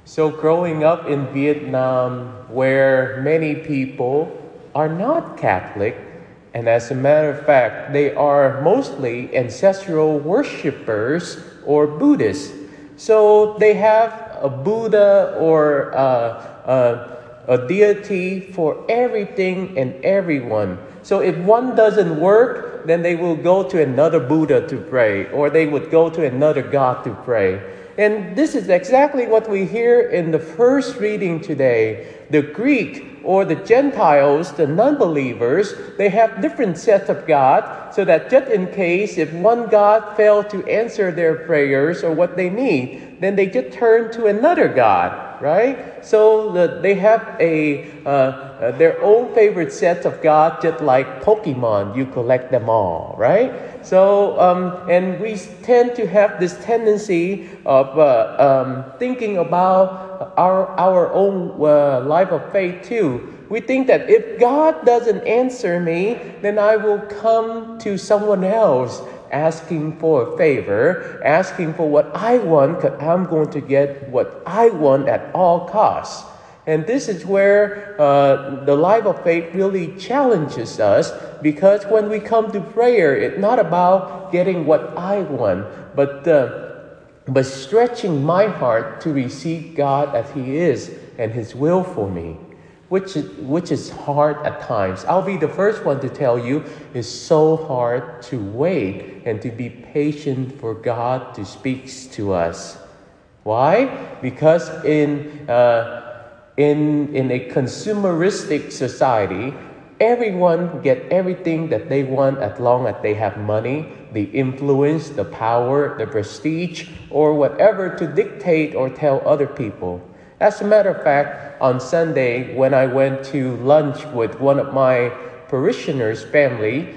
So, growing up in Vietnam, where many people are not Catholic, and as a matter of fact, they are mostly ancestral worshippers or Buddhists. So, they have a Buddha or a deity for everything and everyone. So, if one doesn't work, then they will go to another Buddha to pray, or they would go to another God to pray. And this is exactly what we hear in the first reading today. The Greek or the Gentiles, the non-believers, they have different sets of God, so that just in case if one God failed to answer their prayers or what they need, then they just turn to another God, right? So they have their own favorite sets of God, just like Pokemon. You collect them all, right? So, and we tend to have this tendency of thinking about our own life of faith too. We think that if God doesn't answer me, then I will come to someone else asking for a favor, asking for what I want, because I'm going to get what I want at all costs. And this is where the life of faith really challenges us, because when we come to prayer, it's not about getting what I want, but stretching my heart to receive God as He is and His will for me, which is hard at times. I'll be the first one to tell you, it's so hard to wait and to be patient for God to speak to us. Why? Because in a consumeristic society, everyone get everything that they want as long as they have money, the influence, the power, the prestige, or whatever to dictate or tell other people. As a matter of fact, on Sunday, when I went to lunch with one of my parishioners' family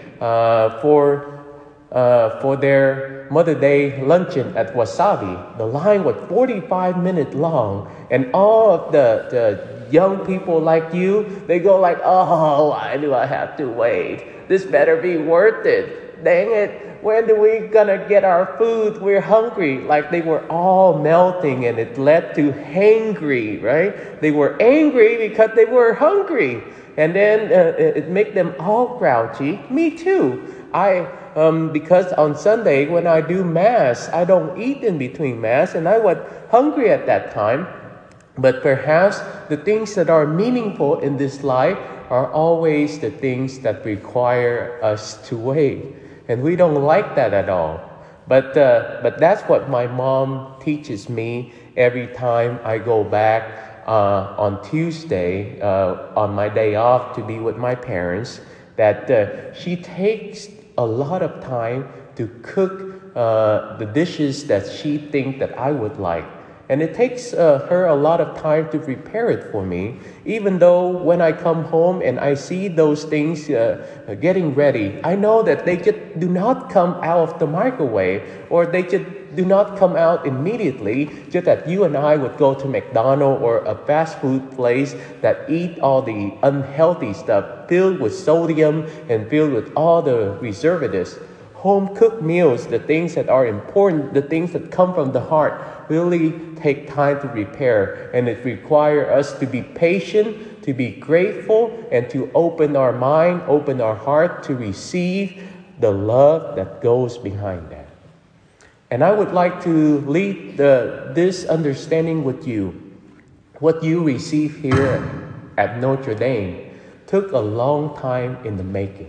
for their Mother Day luncheon at Wasabi, the line was 45 minutes long, and all of the young people like you, they go like, oh, why do I have to wait? This better be worth it. Dang it. When are we gonna get our food? We're hungry. Like they were all melting, and it led to hangry, right? They were angry because they were hungry. And then it made them all grouchy. Me too. Because on Sunday when I do Mass, I don't eat in between Mass, and I was hungry at that time. But perhaps the things that are meaningful in this life are always the things that require us to wait. And we don't like that at all. But that's what my mom teaches me every time I go back on Tuesday, on my day off to be with my parents, that she takes a lot of time to cook the dishes that she thinks that I would like. And it takes her a lot of time to prepare it for me, even though when I come home and I see those things getting ready, I know that they just do not come out of the microwave, or they just do not come out immediately, just that you and I would go to McDonald's or a fast food place that eat all the unhealthy stuff filled with sodium and filled with all the preservatives. Home cooked meals, the things that are important, the things that come from the heart, really take time to prepare. And it requires us to be patient, to be grateful, and to open our mind, open our heart to receive the love that goes behind that. And I would like to lead this understanding with you. What you receive here at Notre Dame took a long time in the making.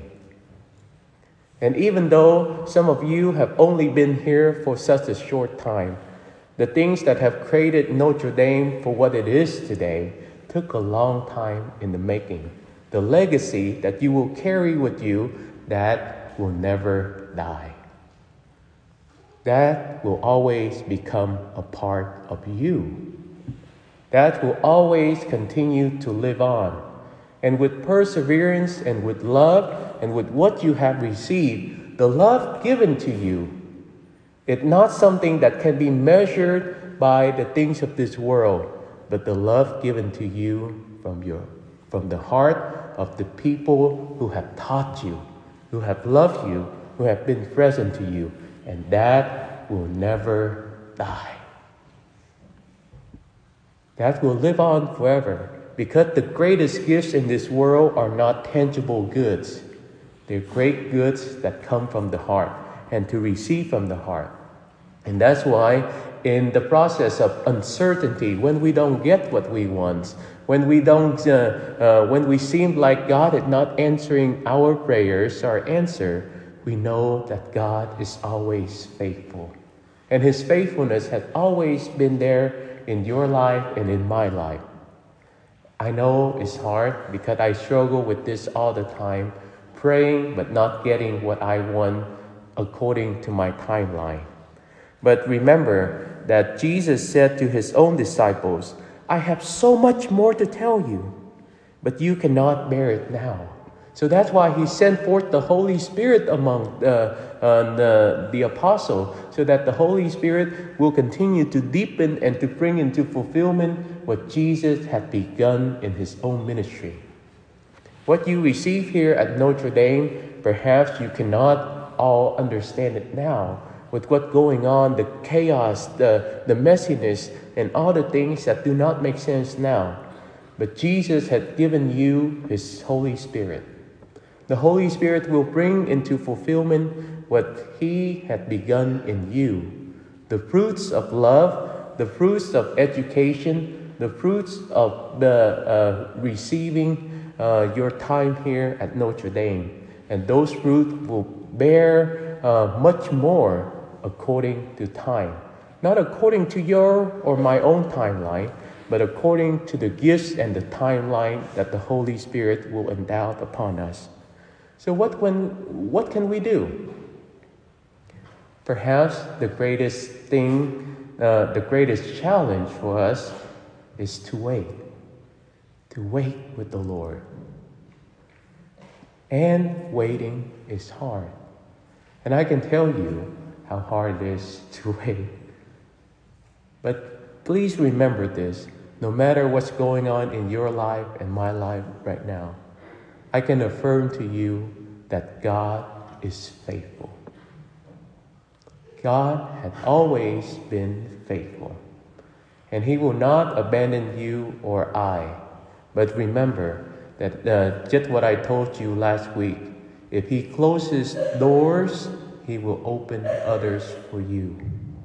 And even though some of you have only been here for such a short time, the things that have created Notre Dame for what it is today took a long time in the making. The legacy that you will carry with you, that will never die. That will always become a part of you. That will always continue to live on. And with perseverance and with love and with what you have received, the love given to you, it's not something that can be measured by the things of this world, but the love given to you from the heart of the people who have taught you, who have loved you, who have been present to you, and that will never die. that will live on forever. Because the greatest gifts in this world are not tangible goods. They're great goods that come from the heart and to receive from the heart. And that's why in the process of uncertainty, when we don't get what we want, when we seem like God is not answering our prayers, our answer, we know that God is always faithful. And His faithfulness has always been there in your life and in my life. I know it's hard because I struggle with this all the time, praying but not getting what I want according to my timeline. But remember that Jesus said to His own disciples, I have so much more to tell you, but you cannot bear it now. So that's why He sent forth the Holy Spirit among the apostle, so that the Holy Spirit will continue to deepen and to bring into fulfillment what Jesus had begun in His own ministry. What you receive here at Notre Dame, perhaps you cannot all understand it now. With what's going on, the chaos, the messiness, and all the things that do not make sense now. But Jesus had given you His Holy Spirit. The Holy Spirit will bring into fulfillment what He had begun in you. The fruits of love, the fruits of education, the fruits of the receiving your time here at Notre Dame. And those fruits will bear much more according to time. Not according to your or my own timeline, but according to the gifts and the timeline that the Holy Spirit will endow upon us. So what can we do? Perhaps the greatest thing, the greatest challenge for us is to wait. To wait with the Lord. And waiting is hard. And I can tell you how hard it is to wait. But please remember this, no matter what's going on in your life and my life right now, I can affirm to you that God is faithful. God has always been faithful. And He will not abandon you or I. But remember that just what I told you last week, if He closes doors, He will open others for you.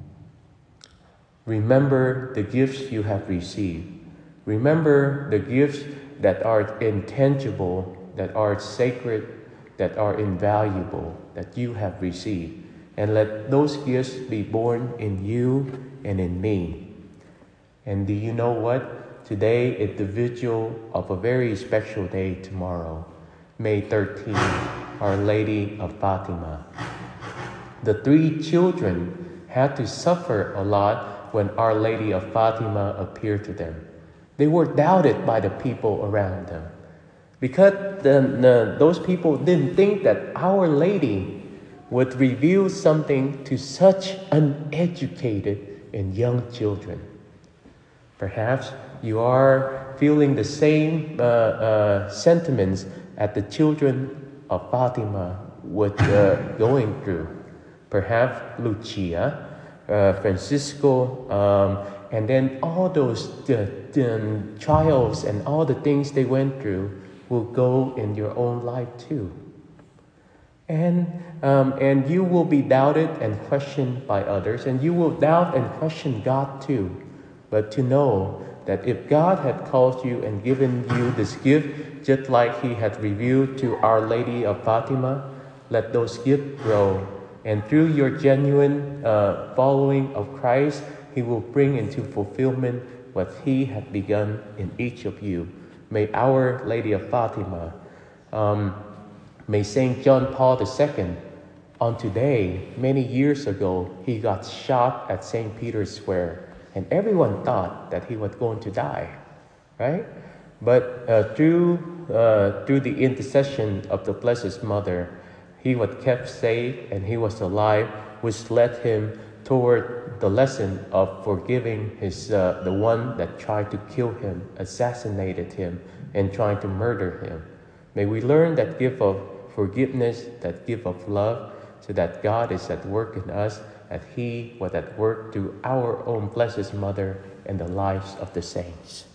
Remember the gifts you have received. Remember the gifts that are intangible, that are sacred, that are invaluable, that you have received. And let those gifts be born in you and in me. And do you know what? Today is the vigil of a very special day tomorrow, May 13, Our Lady of Fatima. The 3 children had to suffer a lot when Our Lady of Fatima appeared to them. They were doubted by the people around them because those people didn't think that Our Lady would reveal something to such uneducated and young children. Perhaps you are feeling the same sentiments that the children of Fatima were going through. Perhaps Lucia, Francisco, and then all those trials and all the things they went through will go in your own life too. And you will be doubted and questioned by others, and you will doubt and question God too. But to know that if God had called you and given you this gift, just like He had revealed to Our Lady of Fatima, let those gifts grow. And through your genuine following of Christ, He will bring into fulfillment what He had begun in each of you. May Our Lady of Fatima, may St. John Paul II, on today, many years ago, he got shot at St. Peter's Square. And everyone thought that he was going to die, right? But through the intercession of the Blessed Mother, he was kept safe and he was alive, which led him toward the lesson of forgiving the one that tried to kill him, assassinated him, and trying to murder him. May we learn that gift of forgiveness, that gift of love, so that God is at work in us as He was at work through our own Blessed Mother and the lives of the saints.